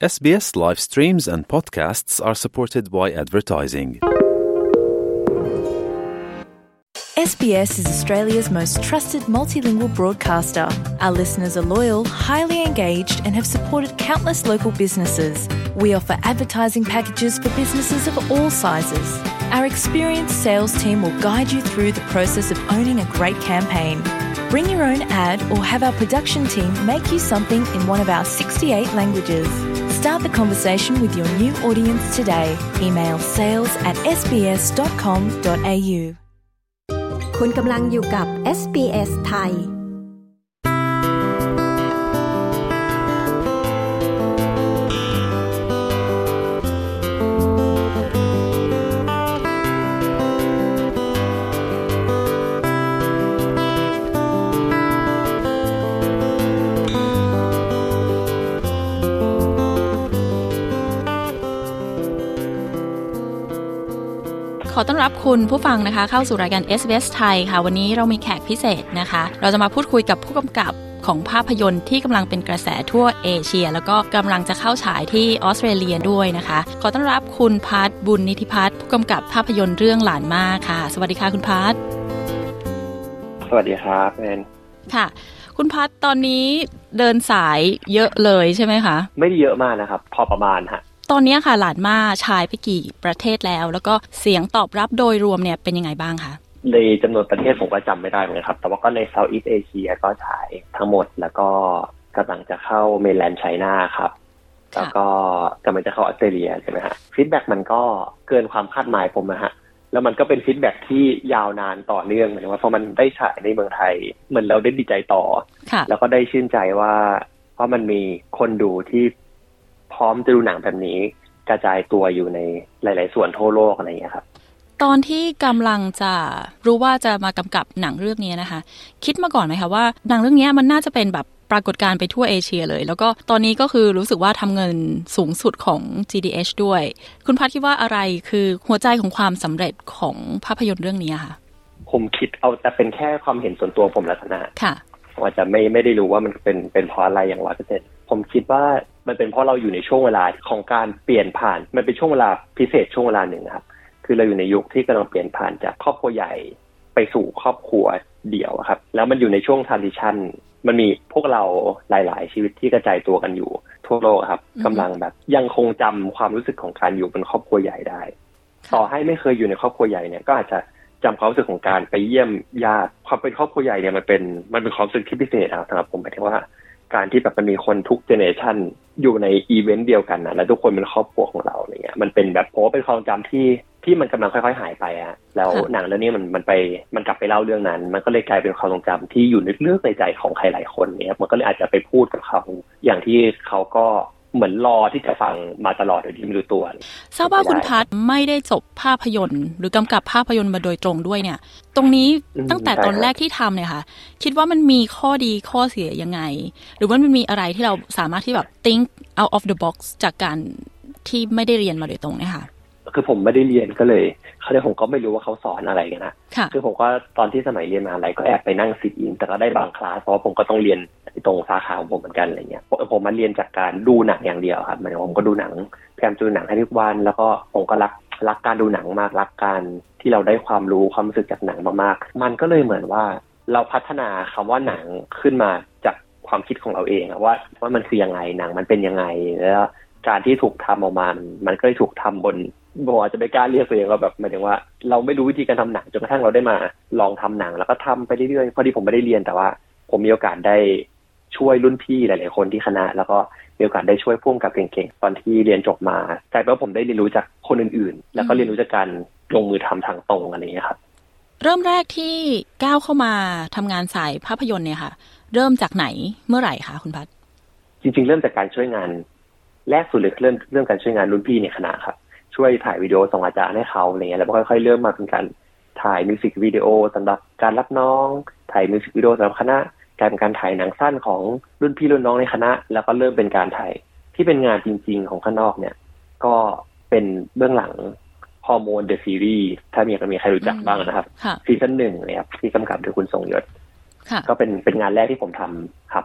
SBS live streams and podcasts are supported by advertising. SBS is Australia's most trusted multilingual broadcaster. Our listeners are loyal, highly engaged, and have supported countless local businesses. We offer advertising packages for businesses of all sizes. Our experienced sales team will guide you through the process of owning a great campaign. Bring your own ad or have our production team make you something in one of our 68 languages. Start the conversation with your new audience today. Email sales@sbs.com.au คุณกำลังอยู่กับ SBS ไทยขอต้อนรับคุณผู้ฟังนะคะเข้าสู่รายการ SBS ไทยค่ะวันนี้เรามีแขกพิเศษนะคะเราจะมาพูดคุยกับผู้กำกับของภาพยนตร์ที่กำลังเป็นกระแสทั่วเอเชียแล้วก็กำลังจะเข้าฉายที่ออสเตรเลียด้วยนะคะขอต้อนรับคุณพัฒน์บุญนิธิพัฒน์ผู้กำกับภาพยนตร์เรื่องหลานมาค่ะสวัสดีค่ะคุณพัฒน์สวัสดีครับแอนค่ะคุณพัฒน์ตอนนี้เดินสายเยอะเลยใช่ไหมคะไม่ได้เยอะมากนะครับพอประมาณฮะตอนนี้ค่ะหลานมาฉายไปกี่ประเทศแล้วแล้วก็เสียงตอบรับโดยรวมเนี่ยเป็นยังไงบ้างคะในจำนวนประเทศผมก็จำไม่ได้เหมือนกันครับแต่ว่าก็ใน Southeast Asia ก็ฉายทั้งหมดแล้วก็กำลังจะเข้าเมนแลนด์ไชน่าครับแล้วก็กำลังจะเข้าออสเตรเลียใช่ไหมฮะฟีดแบ็กมันก็เกินความคาดหมายผมนะฮะแล้วมันก็เป็นฟีดแบ็กที่ยาวนานต่อเนื่องเหมือนว่าพอมันได้ฉายในเมืองไทยเหมือนเราได้ดีใจต่อแล้วก็ได้ชื่นใจว่าเพราะมันมีคนดูที่พร้อมจะดูหนังแบบนี้กระจายตัวอยู่ในหลายๆส่วนทั่วโลกอะไรอย่างเงี้ยครับตอนที่กำลังจะรู้ว่าจะมากำกับหนังเรื่องนี้นะคะคิดมาก่อนไหมคะว่าหนังเรื่องนี้มันน่าจะเป็นแบบปรากฏการณ์ไปทั่วเอเชียเลยแล้วก็ตอนนี้ก็คือรู้สึกว่าทำเงินสูงสุดของ GDH ด้วยคุณพัฒน์คิดว่าอะไรคือหัวใจของความสำเร็จของภาพยนตร์เรื่องนี้ค่ะผมคิดเอาแต่เป็นแค่ความเห็นส่วนตัวผมลักษณะค่ะว่าจะไม่ได้รู้ว่ามันเป็นเพราะอะไรอย่าง 100% ผมคิดว่ามันเป็นเพราะเราอยู่ในช่วงเวลาของการเปลี่ยนผ่านมันเป็นช่วงเวลาพิเศษช่วงเวลาหนึ่งครับคือเราอยู่ในยุคที่กำลังเปลี่ยนผ่านจากครอบครัวใหญ่ไปสู่ครอบครัวเดี่ยวครับแล้วมันอยู่ในช่วง transition มันมีพวกเราหลายๆชีวิตที่กระจายตัวกันอยู่ทั่วโลกครับกำลังแบบยังคงจำความรู้สึกของการอยู่เป็นครอบครัวใหญ่ได้ต่อให้ไม่เคยอยู่ในครอบครัวใหญ่เนี่ยก็อาจจะจำความรู้สึกของการไปเยี่ยมญาติความเป็นครอบครัวใหญ่เนี่ยมันเป็นความรู้สึกที่พิเศษครับสำหรับผมหมายถึงว่าการที่แบบมันมีคนทุกเจเนอเรชันอยู่ในอีเวนต์เดียวกันนะแล้วทุกคนเป็นครอบครัวของเราอะไรเงี้ยมันเป็นแบบผมว่าเป็นความจำที่มันกำลังค่อยๆหายไปอะแล้วหนังเรื่องนี้มันกลับไปเล่าเรื่องนั้นมันก็เลยกลายเป็นความทรงจำที่อยู่ลึกๆในใจของใครหลายคนเนี่ยมันก็เลยอาจจะไปพูดกับเขาอย่างที่เขาก็เหมือนรอที่จะฟังมาตลอดโดยที่ไม่รู้ตัวทราบว่าคุณพัฒน์ไม่ได้จบภาพยนตร์หรือกำกับภาพยนตร์มาโดยตรงด้วยเนี่ยตรงนี้ตั้งแต่ตอนแรกที่ทำเนี่ยค่ะคิดว่ามันมีข้อดีข้อเสียยังไงหรือว่ามันมีอะไรที่เราสามารถที่แบบ think out of the box จากการที่ไม่ได้เรียนมาโดยตรงเนี่ยค่ะคือผมไม่ได้เรียนก็เลยผมก็ไม่รู้ว่าเขาสอนอะไรกันนะคือผมก็ตอนที่สมัยเรียนมหาลัยก็แอบไปนั่งซิทอินแต่ก็ได้บางคลาสเพราะว่าผมก็ต้องเรียนตรงสาขาของผมเหมือนกันอะไรเงี้ยผมมาเรียนจากการดูหนังอย่างเดียวครับหมายถึงผมก็ดูหนังพยายามดูหนังให้ทุกวันแล้วก็ผมก็รักการดูหนังมากรักการที่เราได้ความรู้ความรู้สึกจากหนังมากๆมันก็เลยเหมือนว่าเราพัฒนาคำว่าหนังขึ้นมาจากความคิดของเราเองว่ามันคือยังไงหนังมันเป็นยังไงแล้วการที่ถูกทำออกมามันก็เลยถูกทำบนบอกว่าจะไม่กล้าเรียกตัวเองว่าแบบหมายถึงว่าเราไม่รู้วิธีการทำหนังจนกระทั่งเราได้มาลองทำหนังแล้วก็ทำไปเรื่อยๆพอดีผมไม่ได้เรียนแต่ว่าผมมีโอกาสได้ช่วยรุ่นพี่หลายๆคนที่คณะแล้วก็มีโอกาสได้ช่วยผู้กำกับเก่งๆตอนที่เรียนจบมากลายเป็นว่าผมได้เรียนรู้จากคนอื่นๆแล้วก็เรียนรู้จากการลงมือทำทางตรงอะไรอย่างเงี้ยครับเริ่มแรกที่ก้าวเข้ามาทำงานสายภาพยนตร์เนี่ยค่ะเริ่มจากไหนเมื่อไหร่คะคุณพัฒน์จริงๆเริ่มจากการช่วยงานแรกสุดเลยเรื่องการช่วยงานรุ่นพี่ในคณะครับช่วยถ่ายวิดีโอส่งอาจารย์ให้เขาอะไรเงี้ยแล้วก็ค่อยๆเริ่มมาเป็นการถ่ายมิวสิกวิดีโอสำหรับการรับน้องถ่ายมิวสิกวิดีโอสำหรับคณะกลายเป็นการถ่ายหนังสั้นของรุ่นพี่รุ่นน้องในคณะแล้วก็เริ่มเป็นการถ่ายที่เป็นงานจริงๆของข้างนอกเนี่ยก็เป็นเบื้องหลังฮอร์โมนเดอะซีรีส์ถ้ามีใครรู้จักบ้างนะครับซีซั่น 1เนี่ยครับที่กำกับโดยคุณทรงยศก็เป็นงานแรกที่ผมทำครับ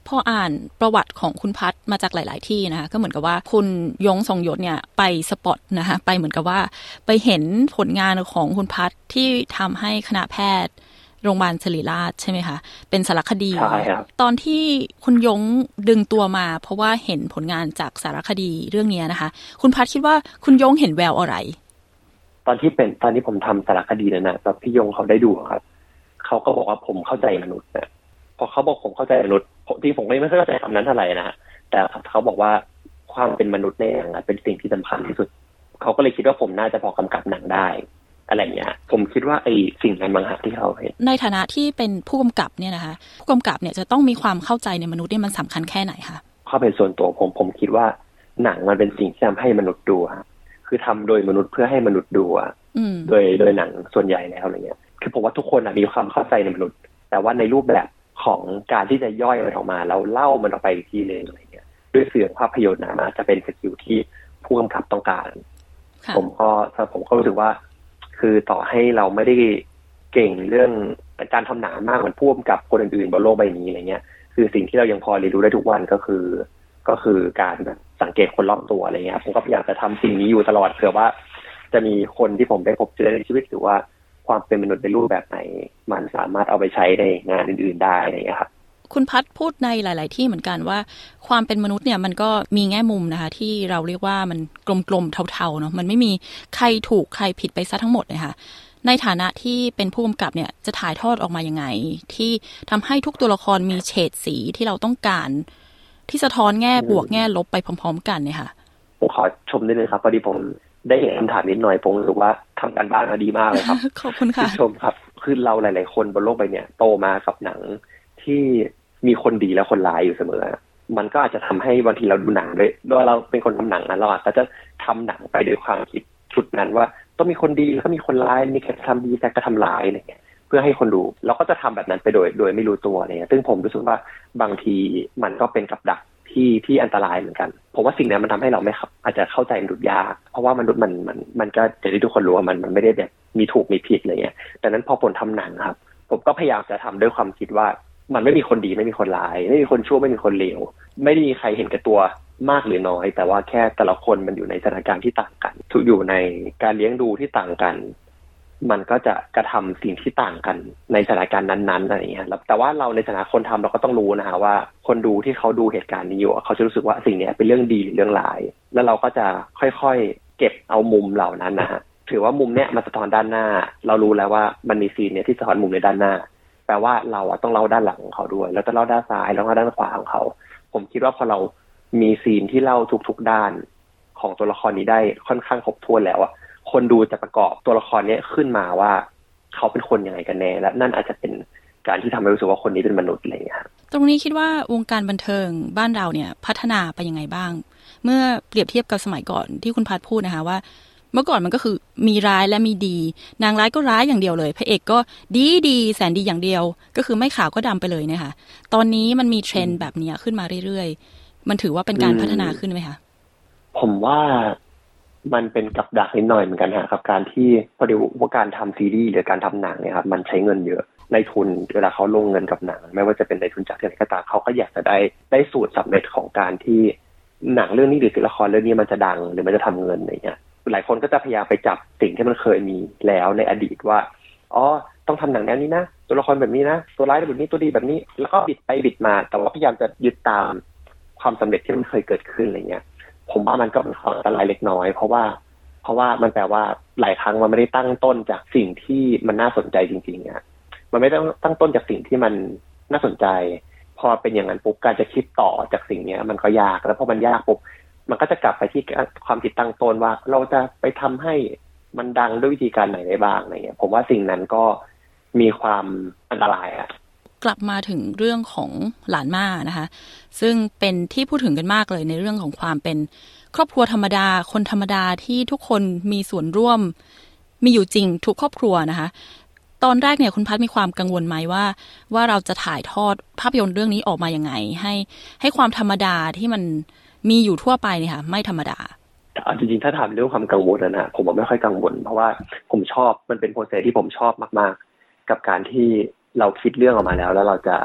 พออ่านประวัติของคุณพัฒน์มาจากหลายๆที่นะคะก็เหมือนกับว่าคุณยงทรงยศเนี่ยไปสปอตนะคะไปเหมือนกับว่าไปเห็นผลงานของคุณพัฒน์ที่ทำให้คณะแพทย์โรงพยาบาลศิริราชใช่ไหมคะเป็นสารคดีใช่ครับตอนที่คุณยงดึงตัวมาเพราะว่าเห็นผลงานจากสารคดีเรื่องนี้นะคะคุณพัฒน์คิดว่าคุณยงเห็นแววอะไรตอนที่ผมทำสารคดีนั่นนะแล้วพี่ยงเขาได้ดูครับเขาก็บอกว่าผมเข้าใจมนุษย์นะพอเขาบอกผมเข้าใจมนุษย์ที่ผมไม่เข้าใจคำนั้นเท่าไหร่นะแต่เขาบอกว่าความเป็นมนุษย์ในหนังเป็นสิ่งที่สำคัญที่สุดเขาก็เลยคิดว่าผมน่าจะพอกำกับหนังได้อะไรเงี้ยผมคิดว่าไอ้สิ่งนั้นบางอย่างที่เขาเห็นในฐานะที่เป็นผู้กำกับเนี่ยนะคะผู้กำกับเนี่ยจะต้องมีความเข้าใจในมนุษย์เนี่ยมันสำคัญแค่ไหนคะข้อเป็นส่วนตัวผมคิดว่าหนังมันเป็นสิ่งที่ทำให้มนุษย์ดูคือทำโดยมนุษย์เพื่อให้มนุษย์ดูโดยหนังส่วนใหญ่แล้วอะไรเงี้ยคือผมว่าทุกคนมีความเข้าใจในมนุษย์แต่ว่าในรูปแบบของการที่จะย่อยมันออกมาแล้วเล่ามันออกไปอีกทีนึงอะไรเงี้ยด้วยเสียงภาพยนตร์นะจะเป็นสกิลที่ผู้กำกับต้องการผมก็รู้สึกว่าคือต่อให้เราไม่ได้เก่งเรื่องการทำหนังมากเหมือนผู้กำกับคนอื่นๆบนโลกใบนี้อะไรเงี้ยคือสิ่งที่เรายังพอเรียนรู้ได้ทุกวันก็คือการแบบสังเกตคนรอบตัวอะไรเงี้ยผมก็พยายามจะทำสิ่งนี้อยู่ตลอดเผื่อว่าจะมีคนที่ผมได้พบเจอในชีวิตหรือว่าความเป็นมนุษย์ในรูปแบบไหนมันสามารถเอาไปใช้ในงานอื่นๆได้อะไรอย่างเงี้ยครับคุณพัฒน์พูดในหลายๆที่เหมือนกันว่าความเป็นมนุษย์เนี่ยมันก็มีแง่มุมนะคะที่เราเรียกว่ามันกลมๆเทาๆเนาะมันไม่มีใครถูกใครผิดไปซะทั้งหมดเลยค่ะในฐานะที่เป็นผู้กำกับเนี่ยจะถ่ายทอดออกมายังไงที่ทำให้ทุกตัวละครมีเฉดสีที่เราต้องการที่สะท้อนแง่บวกแง่ลบไปพร้อมๆกันเนี่ยค่ะผมขอชมได้เลยครับพอดีผมได้เห็นคำถามนิดหน่อยผมรู้สึกว่าทำการบ้านมาดีมากเลยครับขอบคุณค่ะชมครับคือเราหลายๆคนบนโลกใบนี้โตมากับหนังที่มีคนดีและคนร้ายอยู่เสมอมันก็อาจจะทำให้บางทีเราดูหนังด้วยเราเป็นคนทำหนังนะเราอาจจะทำหนังไปด้วยความคิดชุดนั้นว่าต้องมีคนดีแล้วก็มีคนร้ายมีใครทำดีแต่ก็ทำร้ายอะไรเงี้ยเพื่อให้คนดูเราก็จะทำแบบนั้นไปโดยไม่รู้ตัวเนี่ยซึ่งผมรู้สึกว่าบางทีมันก็เป็นกับดักที่อันตรายเหมือนกันผมว่าสิ่งนี้มันทำให้เราไม่อาจจะเข้าใจมนุษย์ยากเพราะว่ามนุษย์มันก็จะได้ทุกคนรู้ว่ามันไม่ได้แบบมีถูกมีผิดอะไรเงี้ยดังนั้นพอผมทำหนังครับผมก็พยายามจะทำด้วยความคิดว่ามันไม่มีคนดีไม่มีคนร้ายไม่มีคนชั่วไม่มีคนเลวไม่ได้มีใครเห็นแก่ตัวมากหรือน้อยแต่ว่าแค่แต่ละคนมันอยู่ในสถานการณ์ที่ต่างกันถูกอยู่ในการเลี้ยงดูที่ต่างกันมันก็จะกระทำสิ่งที่ต่างกันในสถานการณ์นั้นๆอะไรอย่างเงี้ยแต่ว่าเราในฐานะคนทำเราก็ต้องรู้นะฮะว่าคนดูที่เขาดูเหตุการณ์นี้อยู่เขาจะรู้สึกว่าสิ่งนี้เป็นเรื่องดีหรือเรื่องร้ายแล้วเราก็จะค่อยๆเก็บเอามุมเหล่านั้นนะฮะถือว่ามุมเนี้ยมันสะท้อนด้านหน้าเรารู้แล้วว่ามันมีซีนเนี้ยที่สะท้อนมุมในด้านหน้าแปลว่าเราต้องเล่าด้านหลังของเขาด้วยแล้วจะเล่าด้านซ้ายแล้วก็ด้านขวาของเขาผมคิดว่าพอเรามีซีนที่เล่าทุกๆด้านของตัวละครนี้ได้ค่อนข้างครบถ้วนแล้วอะคนดูจะประกอบตัวละครนี้ขึ้นมาว่าเขาเป็นคนยังไงกันแน่และนั่นอาจจะเป็นการที่ทำให้รู้สึกว่าคนนี้เป็นมนุษย์อะไรอย่างเงี้ยตรงนี้คิดว่าวงการบันเทิงบ้านเราเนี่ยพัฒนาไปยังไงบ้างเมื่อเปรียบเทียบกับสมัยก่อนที่คุณพัฒน์พูดนะคะว่าเมื่อก่อนมันก็คือมีร้ายและมีดีนางร้ายก็ร้ายอย่างเดียวเลยพระเอกก็ดีแสนดีอย่างเดียวก็คือไม่ขาวก็ดำไปเลยนะคะตอนนี้มันมีเทรนด์แบบนี้ขึ้นมาเรื่อยๆมันถือว่าเป็นการพัฒนาขึ้นไหมคะผมว่ามันเป็นกับดักนิดหน่อยเหมือนกันฮะกับการที่พอดีว่าการทำซีรีส์หรือการทำหนังเนี่ยครับมันใช้เงินเยอะในทุนเวลาเขาลงเงินกับหนังไม่ว่าจะเป็นในทุนจากที่ไหนก็ตามเขาก็อยากจะได้สูตรสำเร็จของการที่หนังเรื่องนี้หรือละครเรื่องนี้มันจะดังหรือมันจะทำเงินอะไรเงี้ยหลายคนก็จะพยายามไปจับสิ่งที่มันเคยมีแล้วในอดีตว่าอ๋อต้องทำหนังแนวนี้นะตัวละครแบบนี้นะตัวร้ายแบบนี้ตัวดีแบบนี้แล้วก็บิดไปบิดมาแต่ว่าพยายามจะยึดตามความสำเร็จที่มันเคยเกิดขึ้นอะไรเงี้ยผมว่ามันก็เป็นความอันตรายเล็กน้อยเพราะว่ามันแปลว่าหลายครั้งมันไม่ได้ตั้งต้นจากสิ่งที่มันน่าสนใจจริงๆอ่ะมันไม่ต้องตั้งต้นจากสิ่งที่มันน่าสนใจพอเป็นอย่างนั้นปุ๊บการจะคิดต่อจากสิ่งนี้มันก็ยากแล้วพอมันยากปุ๊บมันก็จะกลับไปที่ความคิดตั้งต้นว่าเราจะไปทำให้มันดังด้วยวิธีการไหนได้บ้างอะไรเงี้ยผมว่าสิ่งนั้นก็มีความอันตรายอ่ะกลับมาถึงเรื่องของหลานม่านะคะซึ่งเป็นที่พูดถึงกันมากเลยในเรื่องของความเป็นครอบครัวธรรมดาคนธรรมดาที่ทุกคนมีส่วนร่วมมีอยู่จริงทุกครอบครัวนะคะตอนแรกเนี่ยคุณพัฒน์มีความกังวลไหมว่าเราจะถ่ายทอดภาพยนตร์เรื่องนี้ออกมายังไงให้ความธรรมดาที่มันมีอยู่ทั่วไปเนี่ยค่ะไม่ธรรมดาจริงๆถ้าถามเรื่องความกังวลนะผมไม่ค่อยกังวลเพราะว่าผมชอบมันเป็นโปรเซสที่ผมชอบมากๆกับการที่เราคิดเรื่องออกมาแล้วเราจะ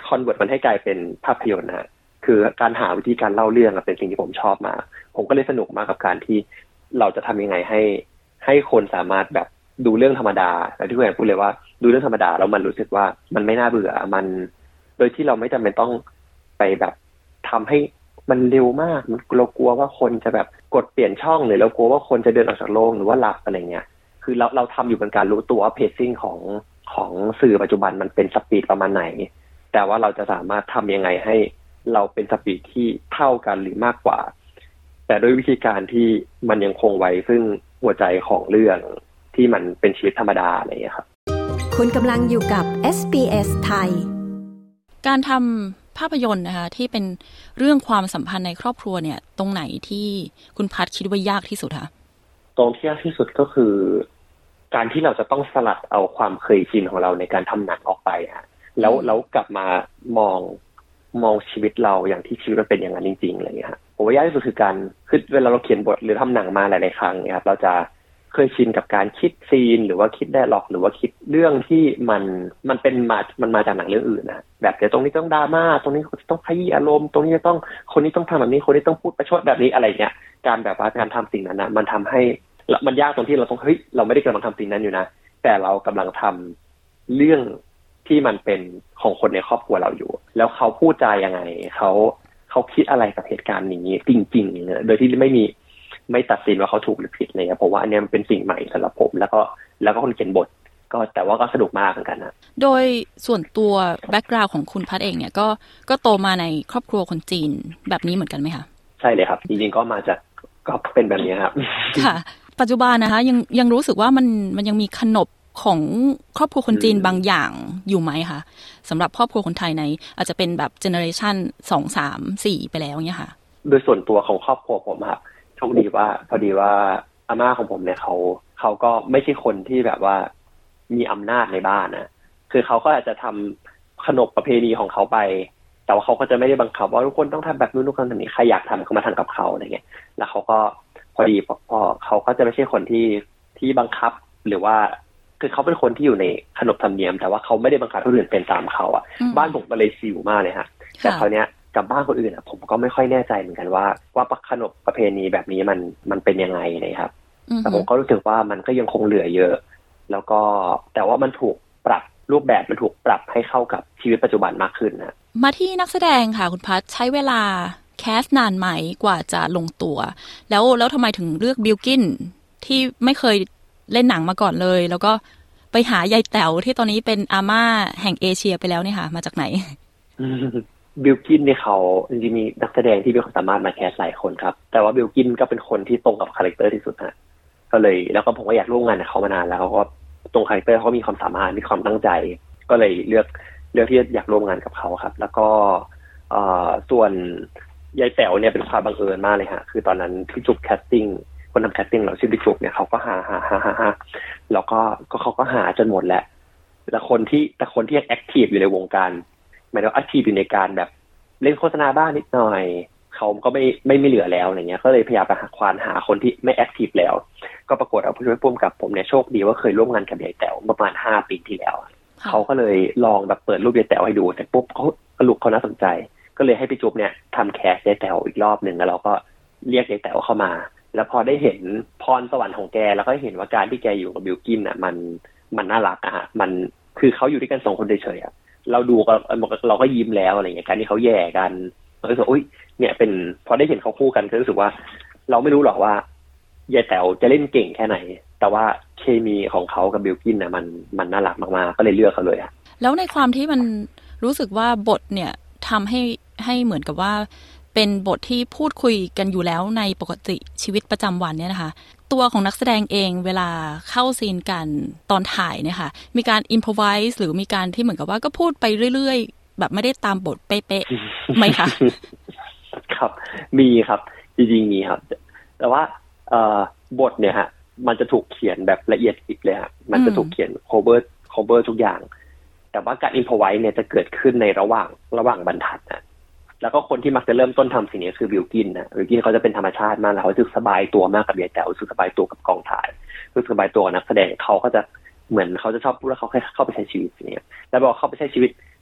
คอนเวิร์ตมันให้กลายเป็นภาพยนตร์นะคือการหาวิธีการเล่าเรื่องเป็นสิ่งที่ผมชอบมากผมก็เลยสนุกมากกับการที่เราจะทำยังไงให้คนสามารถแบบดูเรื่องธรรมดาแล้วที่คุณแอนพูดเลยว่าดูเรื่องธรรมดาแล้วมันรู้สึกว่ามันไม่น่าเบื่อมันโดยที่เราไม่จำเป็นต้องไปแบบทำให้มันเร็วมากเรากลัวว่าคนจะแบบกดเปลี่ยนช่องหรือเรากลัวว่าคนจะเดินออกจากโรงหรือว่าหลับอะไรเงี้ยคือเราทำอยู่เป็นการรู้ตัวว่าเพจซิ่งของสื่อปัจจุบันมันเป็นสปีดประมาณไหนแต่ว่าเราจะสามารถทำยังไงให้เราเป็นสปีดที่เท่ากันหรือมากกว่าแต่ด้วยวิธีการที่มันยังคงไว้ซึ่งหัวใจของเรื่องที่มันเป็นชีวิตธรรมดาอะไรอย่างเงี้ยครับคุณกำลังอยู่กับ SBS ไทยการทำภาพยนตร์นะคะที่เป็นเรื่องความสัมพันธ์ในครอบครัวเนี่ยตรงไหนที่คุณพัดคิดว่ายากที่สุดคะตรงที่ยากที่สุดก็คือการที่เราจะต้องสลัดเอาความเคยชินของเราในการทำหนังออกไปฮะแล้วกลับมามองชีวิตเราอย่างที่ชีวิตมันเป็นอย่างนั้นจริงๆอะไรอย่างเงี้ยฮะผมว่ายากที่สุดคือการคือเวลาเราเขียนบทหรือทำหนังมาหลายๆครั้งเนี่ยครับเราจะเคยชินกับการคิดซีนหรือว่าคิดไดอะล็อกหรือว่าคิดเรื่องที่มันเป็นมันมาจากหนังเรื่องอื่นนะแบบเดี๋ยวตรงนี้ต้องดราม่าตรงนี้ต้องขยี้อารมณ์ตรงนี้ต้องคนนี้ต้องทำแบบนี้คนนี้ต้องพูดประชดแบบนี้อะไรเงี้ยการแบบว่าการทำสิ่งนั้นนะมันทำให้มันยากตรงที่เราต้องเฮ้ยเราไม่ได้กำลังทำสิ่งนั้นอยู่นะแต่เรากำลังทำเรื่องที่มันเป็นของคนในครอบครัวเราอยู่แล้วเขาพูดจายังไงเขาคิดอะไรกับเหตุการณ์นี้จริงๆโดยที่ไม่ตัดสินว่าเขาถูกหรือผิดเลยเพราะว่าอันนี้มันเป็นสิ่งใหม่สำหรับผมแล้วก็คนเขียนบทก็แต่ว่าก็สนุกมากเหมือนกันนะโดยส่วนตัวแบ็คกราวด์ของคุณพัดเองเนี่ยก็โตมาในครอบครัวคนจีนแบบนี้เหมือนกันไหมคะใช่เลยครับจริงๆก็มาจากก็เป็นแบบนี้ครับค่ะปัจจุบันนะคะยังรู้สึกว่ามันยังมีขนบของครอบครัวคนจีนบางอย่างอยู่ไหมคะสำหรับครอบครัวคนไทยในอาจจะเป็นแบบเจเนอเรชัน2 3 4ไปแล้วเนี่ยค่ะโดยส่วนตัวของครอบครัวผมครับโชคดีว่าพอดีว่าอาม่าของผมเนี่ยเขาก็ไม่ใช่คนที่แบบว่ามีอำนาจในบ้านนะคือเขาก็อาจจะทำขนบประเพณีของเขาไปแต่ว่าเขาก็จะไม่ได้บังคับว่าทุกคนต้องทำแบบนู้นทุกคนทำนี้ใครอยากทำเขามาทำกับเขาอะไรเงี้ยแล้วเขาก็พอดีพอเขาก็จะไม่ใช่คนที่บังคับหรือว่าคือเขาเป็นคนที่อยู่ในขนบธรรมเนียมแต่ว่าเขาไม่ได้บังคับคนอื่นเป็นตามเขาอ่ะบ้านผมก็เลยซิวมากเลยฮะแต่คราวเนี้ยกับบ้านคนอื่นอ่ะผมก็ไม่ค่อยแน่ใจเหมือนกันว่าขนบประเพณีแบบนี้มันเป็นยังไงนะครับแต่ผมก็รู้สึกว่ามันก็ยังคงเหลือเยอะแล้วก็แต่ว่ามันถูกปรับรูปแบบมันถูกปรับให้เข้ากับชีวิตปัจจุบันมากขึ้นนะมาที่นักแสดงค่ะคุณพัชใช้เวลาแคสนานไหมกว่าจะลงตัวแล้วทำไมถึงเลือกบิลกินที่ไม่เคยเล่นหนังมาก่อนเลยแล้วก็ไปหายายแต๋วที่ตอนนี้เป็นอาม่าแห่งเอเชียไปแล้วเนี่ยค่ะมาจากไหนบิลกินเนี่ยเขาจริงๆมีนักแสดงที่มีความสามารถมาแคสหลายคนครับแต่ว่าบิลกินก็เป็นคนที่ตรงกับคาแรคเตอร์ที่สุดฮะก็เลยแล้วก็ผมก็อยากร่วมงานกับเขามานานแล้วเขาก็ตรงคาแรคเตอร์เขามีความสามารถมีความตั้งใจก็เลยเลือกที่อยากร่วมงานกับเขาครับแล้วก็ส่วนยายแต๋วเนี่ยเป็นความบังเอิญมากเลยฮะคือตอนนั้นที่จุกแคสติ้งคนทำแคสติ้งเราชื่อพี่จุกเนี่ยเขาก็หาแล้วก็เขาก็หาจนหมดแล้วแต่คนที่แอคทีฟอยู่ในวงการหมายถึงแอคทีฟอยู่ในการแบบเล่นโฆษณาบ้างนิดหน่อยเขาก็ไม่เหลือแล้วอะไรเงี้ยก็เลยพยายามไปหาคนที่ไม่แอคทีฟแล้วก็ปรากฏเอาผู้ช่วยผู้กำกับผมเนี่ยโชคดีว่าเคยร่วมงานกับยายแต๋วประมาณ5 ปีที่แล้วเขาก็เลยลองแบบเปิดรูปยายแต๋วให้ดูแต่ปุ๊บเขาน่าสนใจก็เลยให้พี่จุ๊บเนี่ยทำแคสยายแต๋วอีกรอบนึงแล้วเราก็เรียกยายแต๋วเข้ามาแล้วพอได้เห็นพรสวรรค์ของแกแล้วก็เห็นว่าการที่แกอยู่กับบิลกินอ่ะมันน่ารักอะฮะมันคือเขาอยู่ด้วยกัน2 คนเฉยๆอ่ะเราดูเราก็ยิ้มแล้วอะไรเงี้ยการที่เขาแย่กันเรารู้สึกอุ๊ยเนี่ยเป็นพอได้เห็นเขาคู่กันก็รู้สึกว่าเราไม่รู้หรอกว่ายายแต๋วจะเล่นเก่งแค่ไหนแต่ว่าเคมีของเขากับบิลกินน่ะมันน่ารักมากๆก็เลยเลือกเขาเลยอ่ะแล้วในความที่มันรู้สึกว่าบทเนี่ยทำให้เหมือนกับว่าเป็นบทที่พูดคุยกันอยู่แล้วในปกติชีวิตประจำวันเนี่ยนะคะตัวของนักแสดงเองเวลาเข้าซีนกันตอนถ่ายเนี่ยค่ะมีการอิมพอไวส์หรือมีการที่เหมือนกับว่าก็พูดไปเรื่อยๆแบบไม่ได้ตามบทเป๊ะๆไหมคะครับมีครับจริงๆมีครับแต่ว่าบทเนี่ยฮะมันจะถูกเขียนแบบละเอียดยิบเลยฮะมันจะถูกเขียน cover ทุกอย่างแต่ว่าการอิมพอไวส์เนี่ยจะเกิดขึ้นในระหว่างบรรทัดนะแล้วก็คนที่มักจะเริ่มต้นทำสิ่งนี้คือบิลกินนะบิลกินเขาจะเป็นธรรมชาติมากแล้วเขารู้สึกสบายตัวมากกับยายแต๋วรู้สึกสบายตัวกับกองถ่ายรู้สึกสบายตัวกับนักแสดงเขาก็จะเหมือนเขาจะชอบพูดว่าเขาเข้าไปใช้ชีวิตอย่างเงี้ยแล้วบอกเข้าไปใช้ชีวิต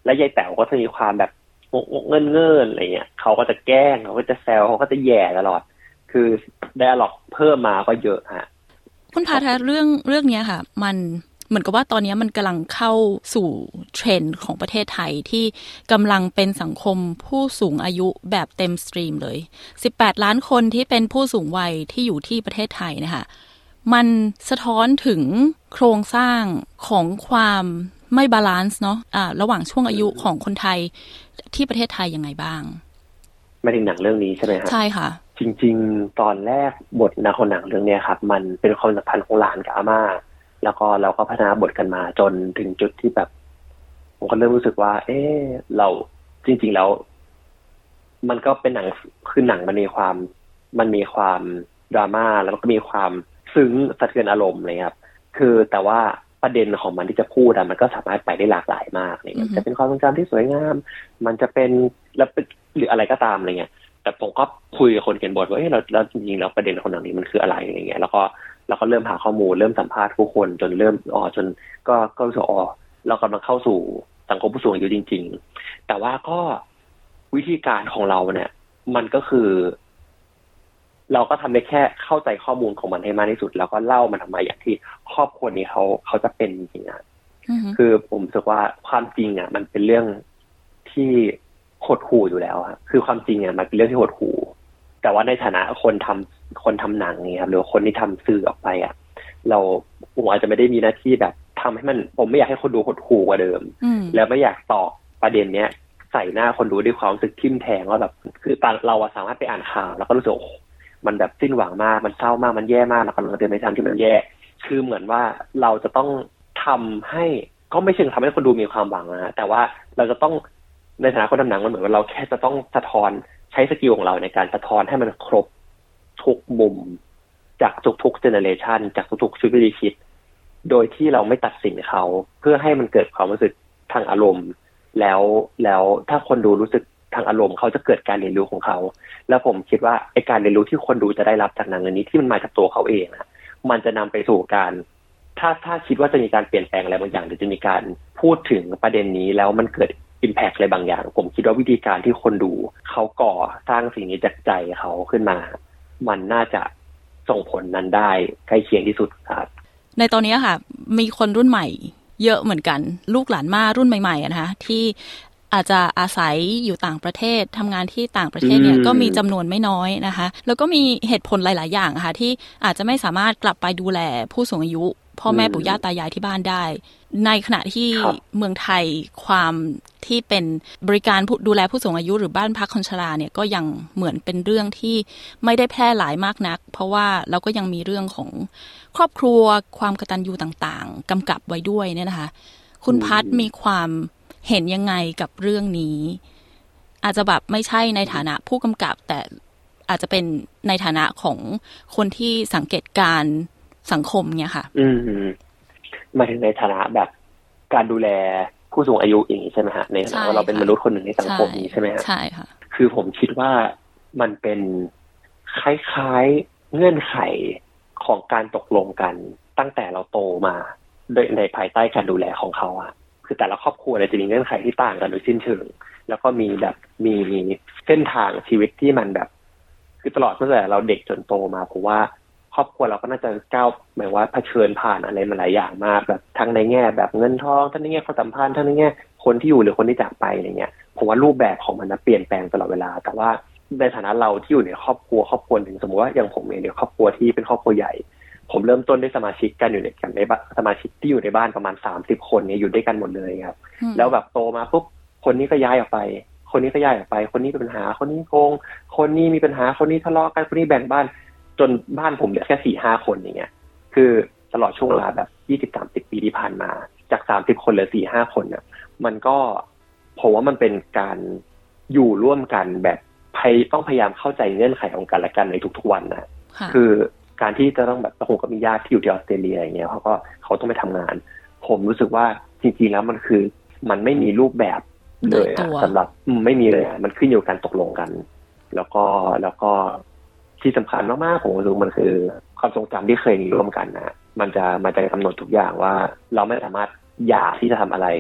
และยายแต๋วก็จะมีความแบบเงื่อนอะไรเงี้ยเขาก็จะแกล้งเขาก็จะแซวเขาก็จะแย่ตลอดคือไดอะล็อกเพิ่มมาก็เยอะฮะคุณพาทัศน์เรื่องนี้ค่ะมันเหมือนกับว่าตอนนี้มันกำลังเข้าสู่เทรนด์ของประเทศไทยที่กำลังเป็นสังคมผู้สูงอายุแบบเต็มสตรีมเลย18ล้านคนที่เป็นผู้สูงวัยที่อยู่ที่ประเทศไทยนะคะมันสะท้อนถึงโครงสร้างของความไม่บาลานซ์เนาะระหว่างช่วงอายุของคนไทยที่ประเทศไทยยังไงบ้างไม่ถึงหนังเรื่องนี้ใช่ไหมครับใช่ค่ะจริงๆตอนแรกบทของหนังเรื่องนี้ครับมันเป็นความสัมพันธ์ของหลานกับอาม่าแล้วก็เราก็พัฒนาบทกันมาจนถึงจุดที่แบบผมก็เริ่มรู้สึกว่าเราจริงๆแล้วมันก็เป็นหนังคือหนังมันมีความดราม่าแล้วก็มีความซึ้งสะเทือนอารมณ์เลยครับคือแต่ว่าประเด็นของมันที่จะพูดมันก็สามารถไปได้หลากหลายมากเนี่ยจะเป็นความทรงจำที่สวยงามมันจะเป็นแล้วหรืออะไรก็ตามอะไรเงี้ยแต่ผมก็คุยกับคนเขียนบทว่าเราจริงๆแล้วประเด็นของหนังนี้มันคืออะไรอะไรเงี้ยแล้วก็เริ่มหาข้อมูลเริ่มสัมภาษณ์ผู้คนจนเริ่มจนก็รู้สึกเรากำลังเข้าสู่สังคมผู้สูงอายุจริงๆแต่ว่าก็วิธีการของเราเนี่ยมันก็คือเราก็ทำได้แค่เข้าใจข้อมูลของมันให้มากที่สุดแล้วก็เล่ามันออกมาอย่างที่ครอบครัวนี้เขาจะเป็นจริงๆคือผมรู้สึกว่าความจริงมันเป็นเรื่องที่หดหู่อยู่แล้วครับคือความจริงมันเป็นเรื่องที่หดหู่แต่ว่าในฐานะคนทำหนังเนี่ยครับหรือคนที่ทำสื่อออกไปผมอาจจะไม่ได้มีหน้าที่แบบทำให้มันผมไม่อยากให้คนดูหดหู่กว่าเดิมแล้วไม่อยากตอบประเด็นเนี้ยใส่หน้าคนดูด้วยความรู้สึกทิ่มแทงว่าแบบคือเราสามารถไปอ่านข่าวแล้วก็รู้สึกมันแบบสิ้นหวังมากมันเศร้ามากมันแย่มากแล้วก็เราเดินไปทางที่มันแย่คือเหมือนว่าเราจะต้องทำให้ก็ไม่เชิงทำให้คนดูมีความหวังนะแต่ว่าเราจะต้องในฐานะคนทำหนังมันเหมือนว่าเราแค่จะต้องสะท้อนใช้สกิลของเราในการสะท้อนให้มันครบทุกมุมจากทุกเจเนอเรชันจากทุกชีวิตที่คิดโดยที่เราไม่ตัดสินเขาเพื่อให้มันเกิดความรู้สึกทางอารมณ์แล้วถ้าคนดูรู้สึกทางอารมณ์เขาจะเกิดการเรียนรู้ของเขาแล้วผมคิดว่าไอ้การเรียนรู้ที่คนดูจะได้รับจากหนังเรื่องนี้ที่มันมาจากตัวเขาเองมันจะนำไปสู่การถ้าคิดว่าจะมีการเปลี่ยนแปลงอะไรบางอย่างหรือจะมีการพูดถึงประเด็นนี้แล้วมันเกิดimpact อะไรบางอย่างผมคิดว่าวิธีการที่คนดูเขาก่อสร้างสิ่งนี้จากใจเขาขึ้นมามันน่าจะส่งผลนั้นได้ใกล้เคียงที่สุดครับในตอนนี้ค่ะมีคนรุ่นใหม่เยอะเหมือนกันลูกหลานม่ารุ่นใหม่ๆนะคะที่อาจจะอาศัยอยู่ต่างประเทศทำงานที่ต่างประเทศเนี่ยก็มีจำนวนไม่น้อยนะคะแล้วก็มีเหตุผลหลายๆอย่างค่ะที่อาจจะไม่สามารถกลับไปดูแลผู้สูงอายุพ่อแม่ปู่ย่าตายายที่บ้านได้ในขณะที่เมืองไทยความที่เป็นบริการดูแลผู้สูงอายุหรือบ้านพักคนชราเนี่ยก็ยังเหมือนเป็นเรื่องที่ไม่ได้แพร่หลายมากนักเพราะว่าเราก็ยังมีเรื่องของครอบครัวความกตัญญูต่างๆกำกับไว้ด้วยเนี่ยนะคะคุณพัฒน์มีความเห็นยังไงกับเรื่องนี้อาจจะแบบไม่ใช่ในฐานะผู้กำกับแต่อาจจะเป็นในฐานะของคนที่สังเกตการสังคมเนี่ยค่ะมาถึงในฐานะแบบการดูแลผู้สูงอายุอย่างนี้ใช่ไหมฮะในฐานะว่าเราเป็นมนุษย์คนหนึ่งในสังคมนี้ใช่ไหมฮะใช่ค่ะคือผมคิดว่ามันเป็นคล้ายๆเงื่อนไขของการตกลงกันตั้งแต่เราโตมาโดยในภายใต้การดูแลของเขาคือแต่ละครอบครัวจะมีเงื่อนไขที่ต่างกันโดยสิ้นเชิงแล้วก็มีแบบมีเส้นทางชีวิตที่มันแบบคือตลอดตั้งแต่เราเด็กจนโตมาผมว่าครอบครัวเราก็น่าจะก้าวหมายว่าเผชิญผ่านอะไรมาหลายอย่างมากแบบทั้งในแง่แบบเงินทองทั้งในแง่ความสัมพันธ์ทั้งในแง่คนที่อยู่หรือคนที่จากไปอะไรเงี้ยผมว่ารูปแบบของมันเปลี่ยนแปลงตลอดเวลาแต่ว่าในฐานะเราที่อยู่ในครอบครัวหนึ่งสมมติว่าอย่างผมเองเนี่ยครอบครัวที่เป็นครอบครัวใหญ่ผมเริ่มต้นด้วยสมาชิกกันอยู่ในสมาชิกที่อยู่ในบ้านประมาณ30คนเนี่ยอยู่ด้วยกันหมดเลยครับแล้วแบบโตมาปุ๊บคนนี้ก็ย้ายออกไปคนนี้ก็ย้ายออกไปคนนี้เป็นปัญหาคนนี้โกงคนนี้มีปัญหาคนนี้ทะเลาะกันคนนี้แบ่งบ้านจนบ้านผมเหลือแค่ 4-5 คนอย่างเงี้ยคือตลอดช่วงเวลาแบบ 20-30 ปีที่ผ่านมาจาก30คนเหลือ 4-5 คนเนี่ยมันก็ผมว่ามันเป็นการอยู่ร่วมกันแบบต้องพยายามเข้าใจเงื่อนไขของกันและกันในทุกๆวันนะคือการที่จะต้องแบบผมก็มีญาติที่อยู่ที่ออสเตรเลียอย่างเงี้ยเขาต้องไปทำงานผมรู้สึกว่าจริงๆแล้วมันไม่มีรูปแบบเลยสำหรับไม่มีเลยมันขึ้นอยู่กับการตกลงกันแล้วก็ที่สำคัญมากๆผมรู้สึกมันคือความทรงจำที่เคยมีร่วมกันนะมันจะกำหนดทุกอย่างว่าเราไม่สามารถอยากที่จะทำอะไร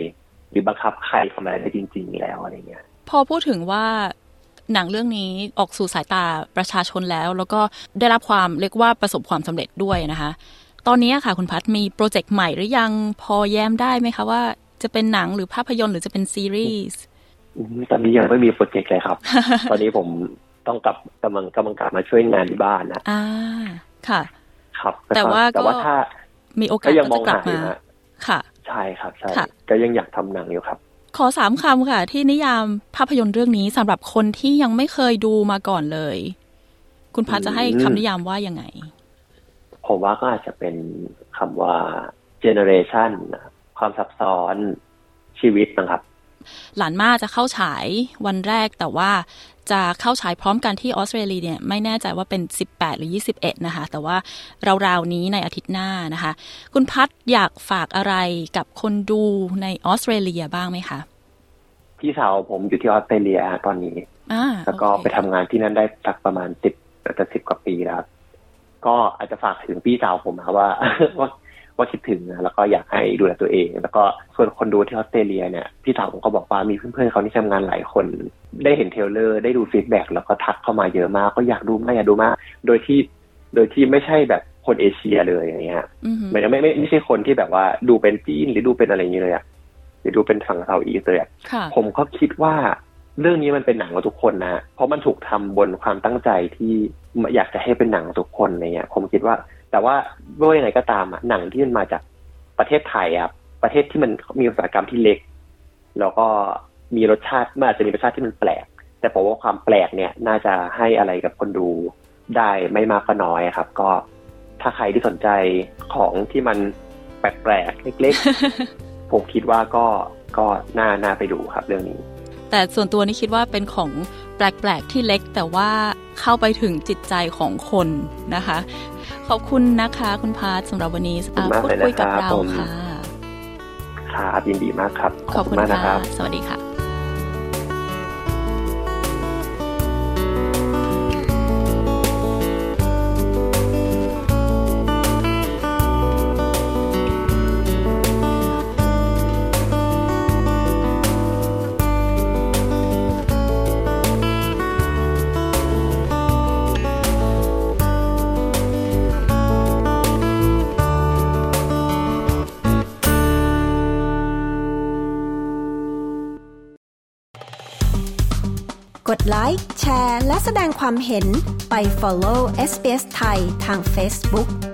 หรือบังคับใครทำอะไรได้จริงๆแล้วอะไรเงี้ยพอพูดถึงว่าหนังเรื่องนี้ออกสู่สายตาประชาชนแล้วก็ได้รับความเรียกว่าประสบความสำเร็จด้วยนะคะตอนนี้ค่ะคุณพัฒน์มีโปรเจกต์ใหม่หรือยังพอแย้มได้ไหมคะว่าจะเป็นหนังหรือภาพยนตร์หรือจะเป็นซีรีส์ตอนนี้ยังไม่มีโปรเจกต์เลยครับ ตอนนี้ผมต้องกำลังกลับมาช่วยงานที่บ้านนะค่ะครับแต่ว่าถ้ามีโอกาสก็จะกลับมาค่ะใช่ครับใช่ก็ยังอยากทำหนังอยู่ครับขอ3 คำค่ะที่นิยามภาพยนตร์เรื่องนี้สำหรับคนที่ยังไม่เคยดูมาก่อนเลยคุณพัฒน์จะให้คำนิยามว่ายังไงผมว่าก็อาจจะเป็นคำว่า generation ความซับซ้อนชีวิตนะครับหลานม่าจะเข้าฉายวันแรกแต่ว่าจะเข้าฉายพร้อมกันที่ออสเตรเลียเนี่ยไม่แน่ใจว่าเป็น18หรือ21นะคะแต่ว่าราวๆนี้ในอาทิตย์หน้านะคะคุณพัฒน์อยากฝากอะไรกับคนดูในออสเตรเลียบ้างไหมคะพี่สาวผมอยู่ที่ออสเตรเลียตอนนี้แล้วก็ไปทำงานที่นั่นได้สักประมาณ10 กว่าปีแล้วก็อาจจะฝากถึงพี่สาวผมนะว่าคิดถึงนะแล้วก็อยากให้ดูแลตัวเองแล้วก็ส่วนคนดูที่ออสเตรเลียเนี่ยพี่สาวผมก็บอกว่ามีเพื่อนๆเขาที่ทำงานหลายคนได้เห็นเทรลเลอร์ได้ดูฟีดแบ็กแล้วก็ทักเข้ามาเยอะมากก็อยากดูมากโดยที่ไม่ใช่แบบคนเอเชียเลยอย่างเงี้ยไม่ใช่คนที่แบบว่าดูเป็นจีนหรือดูเป็นอะไรอย่างเงี้ยเลยอ่ะหรือดูเป็นฝั่งเซาท์อีสต์เลยผมก็คิดว่าเรื่องนี้มันเป็นหนังของทุกคนนะเพราะมันถูกทำบนความตั้งใจที่อยากจะให้เป็นหนังของทุกคนอะไรเงี้ยผมคิดว่าแต่ว่าไม่ว่ายังไงก็ตามหนังที่มันมาจากประเทศไทยประเทศที่มันมีอุตสาหกรรมที่เล็กแล้วก็มีรสชาติมันอาจจะมีรสชาติที่มันแปลกแต่ผมว่าความแปลกเนี่ยน่าจะให้อะไรกับคนดูได้ไม่มากก็น้อยครับก็ถ้าใครที่สนใจของที่มันแปลกๆเล็กๆ ผมคิดว่าก็น่าไปดูครับเรื่องนี้แต่ส่วนตัวนี่คิดว่าเป็นของแปลกๆที่เล็กแต่ว่าเข้าไปถึงจิตใจของคนนะคะขอบคุณนะคะคุณพัฒน์สำหรับวันนี้พูดคุยกับเราค่ะครับยินดีมากครับขอบคุณค่ะสวัสดีค่ะกดไลค์แชร์และแสดงความเห็นไป follow SBS ไทยทาง Facebook